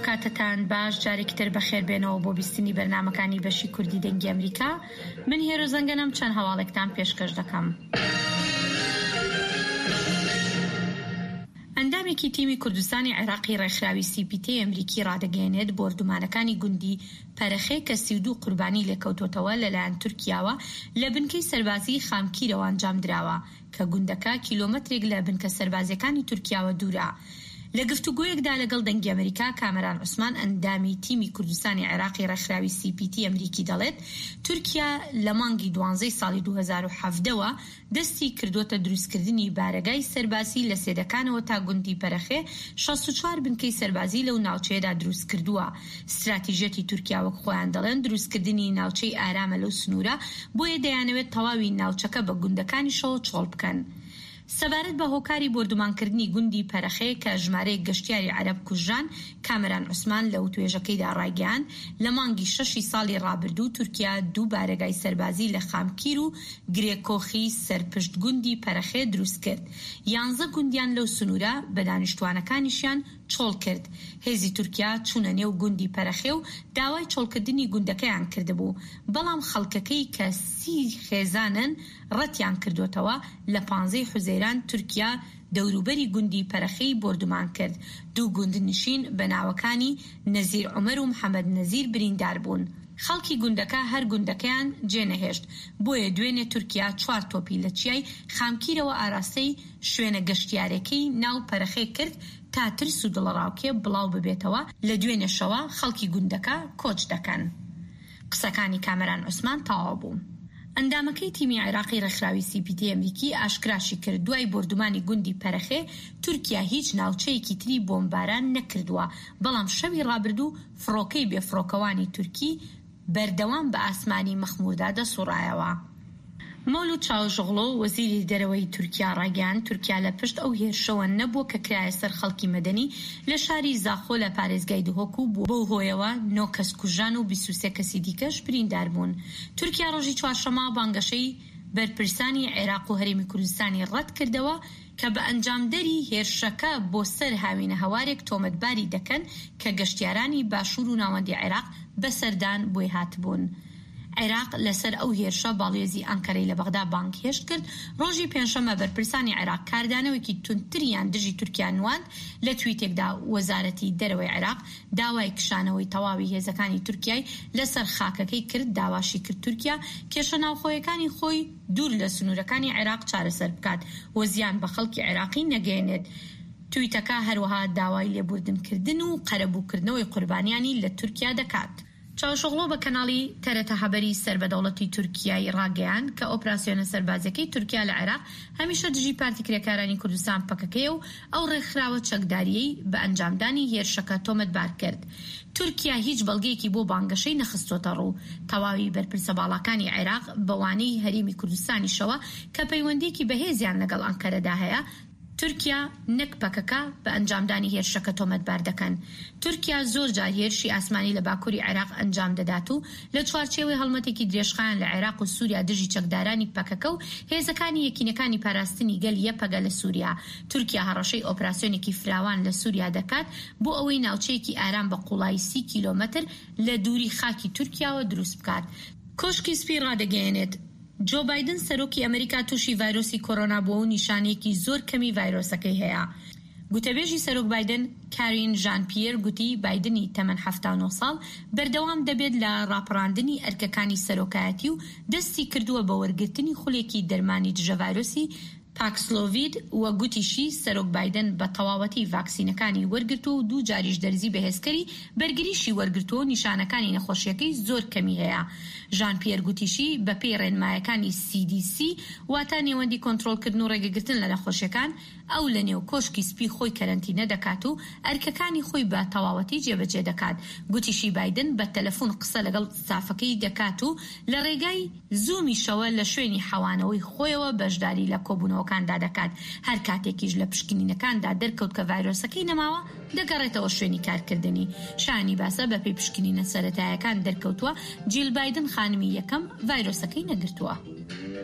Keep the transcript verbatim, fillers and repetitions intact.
کاتتان باش جارێکی تر بەخێر بێنەوە بۆ بیستنی بەرنامەکانی بەشی کوردی دەنگی ئەمریکا. من هێرو زەنگەنەم چەند هەواڵێکتان پێشکەش دەکەم. ئەندامێکی تیمی کوردستانی عێراقی ڕێکخراوی سی پی تی ئەمریکی ڕادەگەیەنێت بۆردومانەکانی گوندی پەرەخێ کە سی و دوو قوربانی لێکەوتۆتەوە لەلایەن تورکیاوە لە بنکەی سەربازی خامکیرەوە ئەنجام دراوە کە گوندەکە کیلۆمەترێک لە بنکە سەربازیەکانی تورکیاوە دوورە. لە گفتوگۆیەکدا لەگەڵ دەنگی ئەمریکا کامەران عوسمان ئەندامی تیمی کوردستانی عێراقی ڕێکخراوی سی پی تی ئەمریکی دەڵێت تورکیا لە مانگی دوانزەی ساڵی دوو هەزار و حەڤدەوە دەستی کردوتە دروستکردنی بارەگای سەربازی لە سێدەکانەوە تا گوندی پەرەخێ شەست و چوار بنکەی سەربازی لەو ناوچەیەدا دروست کردووە. استراتیژەتی تورکیا وەک خۆیان دەڵێن دروستکردنی ناوچەی ئارامە لەو سنوورە بۆیە دەیانەوێت تەواوی ناوچەکە بە گوندەکانیشەوە چۆڵ بکەن. سەبارەت بە هۆکاری بۆردومانکردنی گوندی پەرەخێ کە ژمارەیەک گەشتیاری عەرەب کوژران، کامەران عوسمان لە وتوێژەکەیدا ڕایگەیاند لە مانگی شەشی ساڵی ڕابردوو تورکیا دوو بارەگای سەربازی لە خامکیر و گرێکۆخی سەرپشت گوندی پەرەخێ دروست کرد. یانزە گوندیان لەو سنوورە بە دانیشتوانەکانیشیان چۆڵ کرد. هێزی تورکیا چوونە نێو گوندی پەرەخێ و داوای چۆڵکردنی گوندەکەیان کردبوو، بەڵام خەڵکەکەی کە سی خێزانن ڕەتیان کردوتەوە. لە پانزەی حوزەیران تورکیا دەوروبەری گوندی پەرەخەی بۆردومان کرد. دوو گوندنشین بە ناوەکانی نەزیر عومەر و محەممەد نەزیر بریندار بوون. خەڵکی گوندەکە هەر گوندەکەیان جێنەهێشت، بۆیە دوێنێ تورکیا چوار تۆپی لە چیای خامکیرەوە ئاراستەی شوێنە گەشتیارەکەی ناو پەرەخێ کرد تا ترس و دڵڕاوکێ بڵاو ببێتەوە. لە دوێنێشەوە خەڵکی گوندەکە کۆچ دەکەن. قسەکانی کامەران عوسمان تەواو بوو. ئەندامەکەی تیمی عێراقی ڕێکخراوی سی پی تی ئەمریکی ئاشکراشی کرد دوای بۆردومانی گوندی پەرەخێ تورکیا هیچ ناوچەیەکی تری بۆمباران نەکردووە، بەڵام شەوی ڕابردوو فڕۆکەی بێفڕۆکەوانی تورکی بەردەوام بە ئاسمانی مەخمووردا دەسوڕایەوە. مەولود چاوشۆغلۆ وەزیری دەرەوەی تورکیا ڕاگەیاند تورکیا لە پشت ئەو هێرشەوە نەبووە کە کرایە سەر خەڵکی مەدەنی لە شاری زاخۆ لە پارێزگای دهۆک و بۆ هۆیەوە نۆ کەس کوژان و بیست و سێ کەسی دیکەش بریندار بوون. تورکیا ڕۆژی چوارشەمە بانگەشەی بەرپرسانی عێراق و هەرێمی کوردستانی ڕەت کردەوە کە بە ئەنجامدەری هێرشەکە بۆ سەر هاوینە هەوارێک تۆمەتباری دەکەن کە گەشتیارانی باشوور و ناوەندی عێراق بەسەردان بۆی هاتبوون. عێراق لەسەر ئەو هێرشە باڵێزی ئەنکەرەی لە بەغدا بانگ هێشت کرد. ڕۆژی پێنجشەمە بەرپرسانی عێراق کاردانەوەیکی تونتریان دژی تورکیا نواند. لە تویتێکدا وەزارەتی دەرەوەی عێراق داوای کشانەوەی تەواوی هێزەکانی تورکیای لەسەر خاکەکەی کرد. داواشی کرد تورکیا کێشە ناوخۆیەکانی خۆی دوور لە سنوورەکانی عێراق چارەسەر بکات و زیان بە خەڵکی عێراقی نەگەێنێت. تویتەکە هەروەها داوای لێبوردنکردن و قەرەبووکردنەوەی قوربانیانی لە تورکیا دەکات. چاوشۆغلۆ بە کەناڵی تەرەتە هەبەری سەربەدەوڵەتی تورکیای ڕاگەیاند کە ئۆپراسیۆنە سەربازیەکەی تورکیا لە عێراق هەمیشە دژی پارتی کرێکارانی کوردستان پەکەکەیە و ئەو ڕێکخراوە چەکداریەی بە ئەنجامدانی هێرشەکە تۆمەتبار کرد. تورکیا هیچ بەڵگەیەکی بۆ بانگەشەی نەخستۆتە ڕوو. تەواوی بەرپرسە باڵەکانی عێراق بەوانەی هەرێمی کوردستانیشەوە کە پەیوەندێکی بەهێزیان لەگەڵ ئەنکەرەدا هەیە تورکیا نەک پەکەکە بە ئەنجامدانی هێرشەکە تۆمەتبار دەکەن. تورکیا زۆر جار هێرشی ئاسمانی لە باکووری عێراق ئەنجام دەدات و لە چوارچێوەی هەڵمەتێکی درێژخایان لە عێراق و سووریا دژی چەکدارانی پەکەکە و هێزەکانی یەکینەکانی پاراستنی گەل یەپەگە لە سووریا. تورکیا هەڕەشەی ئۆپراسیۆنێکی فراوان لە سووریا دەکات بۆ ئەوەی ناوچەیەکی ئارام بە قوڵایی سی کیلۆمەتر لە دووری خاکی تورکیاوە دروست بکات. کۆشکی سپی ڕادەگەیەنێت جو بایدن سەرۆکی ئەمریکا تووشی ڤایرۆسی کۆرۆنا بووە و نیشانەیەکی زۆر کەمی ڤایرۆسەکەی هەیە. گوتەبێژی سەرۆک بایدن کارین ژان پیر گوتی بایدنی تەمەن هەفتاد و نۆ ساڵ بەردەوام دەبێت لە ڕاپەڕاندنی ئەرکەکانی سەرۆکایەتی و دەستی کردووە بە وەرگرتنی خولێکی دەرمانی دژە ڤایرۆسی پاکسلۆڤید وە گوتیشی سەرۆک بایدن بە تەواوەتی ڤاکسینەکانی وەرگرتووە و دوو جاریش دەرزی بەهێزکەری بەرگریشی وەرگرتووە و نیشانەکانی نەخۆشیەکەی زۆر کەمی هەیە. ژان پیر گوتیشی بە پێی ڕێنمایەکانی سی دی سی واتە نێوەندی کۆنتڕۆڵکردن و ڕێگەگرتن لە نەخۆشیەکان ئەو لە نێو کۆشکی سپی خۆی کەرەنتینە دەکات و ئەرکەکانی خۆی بە تەواوەتی جێبەجێ دەکات. گوتیشی بایدن بە تەلەفۆن قسە لەگەڵ ستافەکەی دەکات و لە ڕێگای زوومیشەوە لە شوێنی حەوانەوەی خۆیەوە بەشداری لە کۆبوونەوەکاندا دەکات. هەر کاتێکیش لە پشکنینەکاندا دەرکەوت کە ڤایرۆسەکەی نەماوە دەگەڕێتەوە شوێنی کارکردنی. شانی باسە بە پێی پشکنینە سەرەتایەکان دەرکەوتووە جیل بایدن خانمی یەکەم ڤایرۆسەکەی نەگرتووە.